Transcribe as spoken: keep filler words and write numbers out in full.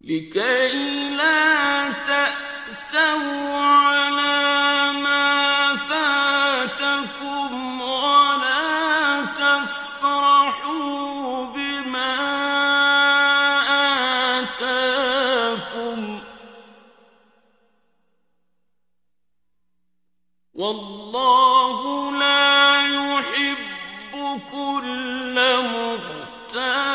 لكي لا تأسوا على ما فاتكم ولا تفرحوا بما آتاكم والله لا يحب كل مختال